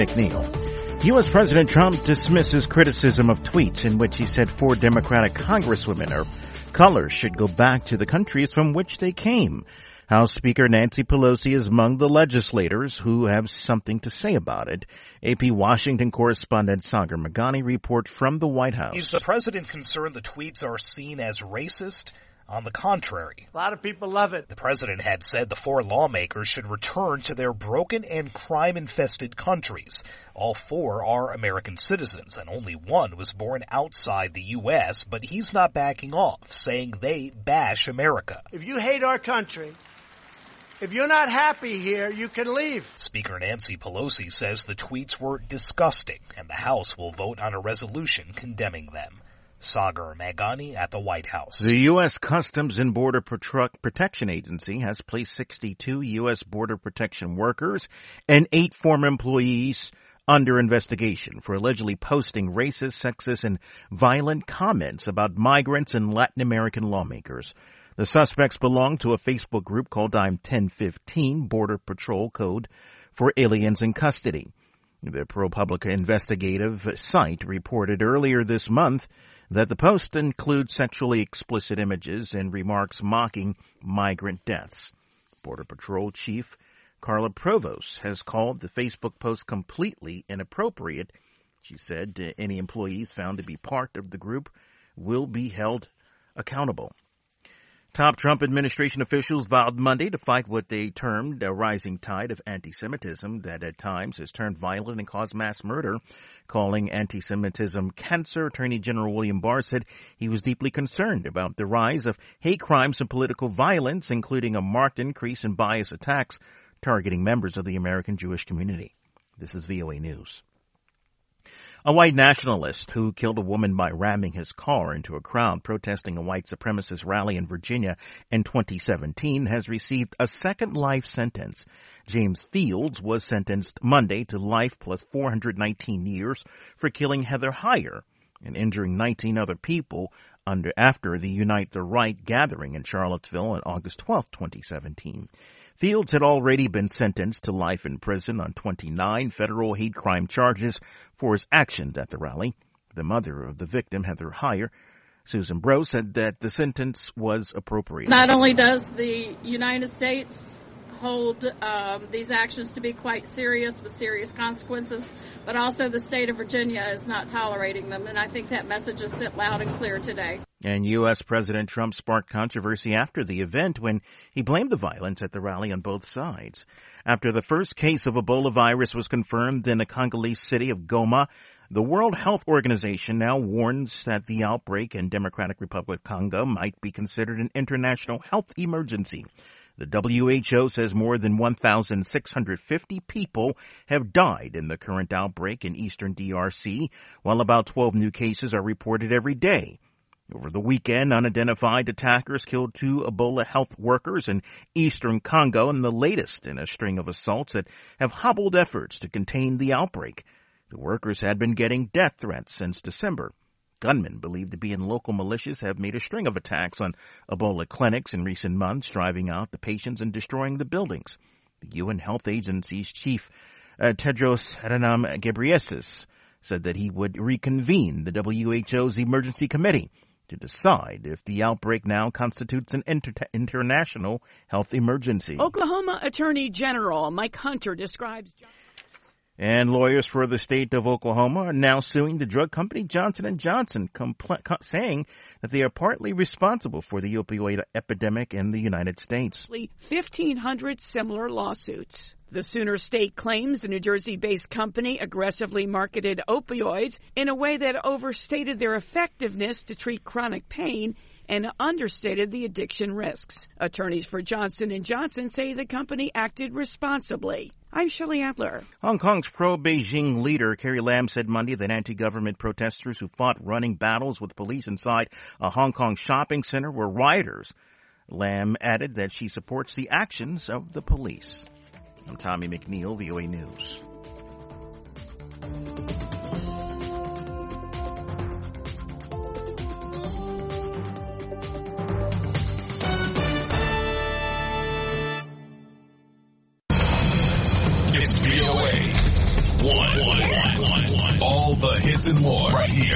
McNeil. U.S. President Trump dismisses criticism of tweets in which he said 4 Democratic congresswomen of color should go back to the countries from which they came. House Speaker Nancy Pelosi is among the legislators who have something to say about it. AP Washington correspondent Sagar Meghani reports from the White House. Is the president concerned the tweets are seen as racist? On the contrary. A lot of people love it. The president had said the 4 lawmakers should return to their broken and crime-infested countries. All 4 are American citizens, and only one was born outside the U.S., but he's not backing off, saying they bash America. If you hate our country, if you're not happy here, you can leave. Speaker Nancy Pelosi says the tweets were disgusting, and the House will vote on a resolution condemning them. Sagar Meghani at the White House. The U.S. Customs and Border Protection Agency has placed 62 U.S. Border Protection workers and 8 former employees under investigation for allegedly posting racist, sexist, and violent comments about migrants and Latin American lawmakers. The suspects belong to a Facebook group called I'm 1015 Border Patrol Code for Aliens in Custody. The ProPublica investigative site reported earlier this month that the post includes sexually explicit images and remarks mocking migrant deaths. Border Patrol Chief Carla Provost has called the Facebook post completely inappropriate. She said any employees found to be part of the group will be held accountable. Top Trump administration officials vowed Monday to fight what they termed a rising tide of anti-Semitism that at times has turned violent and caused mass murder. Calling anti-Semitism cancer, Attorney General William Barr said he was deeply concerned about the rise of hate crimes and political violence, including a marked increase in bias attacks targeting members of the American Jewish community. This is VOA News. A white nationalist who killed a woman by ramming his car into a crowd protesting a white supremacist rally in Virginia in 2017 has received a second life sentence. James Fields was sentenced Monday to life plus 419 years for killing Heather Heyer and injuring 19 other people after the Unite the Right gathering in Charlottesville on August 12, 2017. Fields had already been sentenced to life in prison on 29 federal hate crime charges for his actions at the rally. The mother of the victim, Heather Heyer, Susan Bro, said that the sentence was appropriate. Not only does the United States hold these actions to be quite serious with serious consequences, but also the state of Virginia is not tolerating them, and I think that message is sent loud and clear today. And U.S. President Trump sparked controversy after the event when he blamed the violence at the rally on both sides. After the first case of Ebola virus was confirmed in the Congolese city of Goma, the World Health Organization now warns that the outbreak in Democratic Republic of Congo might be considered an international health emergency. The WHO says more than 1,650 people have died in the current outbreak in eastern DRC, while about 12 new cases are reported every day. Over the weekend, unidentified attackers killed 2 Ebola health workers in eastern Congo, and the latest in a string of assaults that have hobbled efforts to contain the outbreak. The workers had been getting death threats since December. Gunmen believed to be in local militias have made a string of attacks on Ebola clinics in recent months, driving out the patients and destroying the buildings. The UN Health Agency's chief, Tedros Adhanom Ghebreyesus, said that he would reconvene the WHO's emergency committee to decide if the outbreak now constitutes an international health emergency. Oklahoma Attorney General Mike Hunter describes... And lawyers for the state of Oklahoma are now suing the drug company Johnson & Johnson, saying that they are partly responsible for the opioid epidemic in the United States. 1,500 similar lawsuits. The Sooner State claims the New Jersey-based company aggressively marketed opioids in a way that overstated their effectiveness to treat chronic pain and understated the addiction risks. Attorneys for Johnson & Johnson say the company acted responsibly. I'm Shirley Adler. Hong Kong's pro-Beijing leader Carrie Lam said Monday that anti-government protesters who fought running battles with police inside a Hong Kong shopping center were rioters. Lam added that she supports the actions of the police. I'm Tommy McNeil, VOA News. It's VOA 1. All the hits and more right here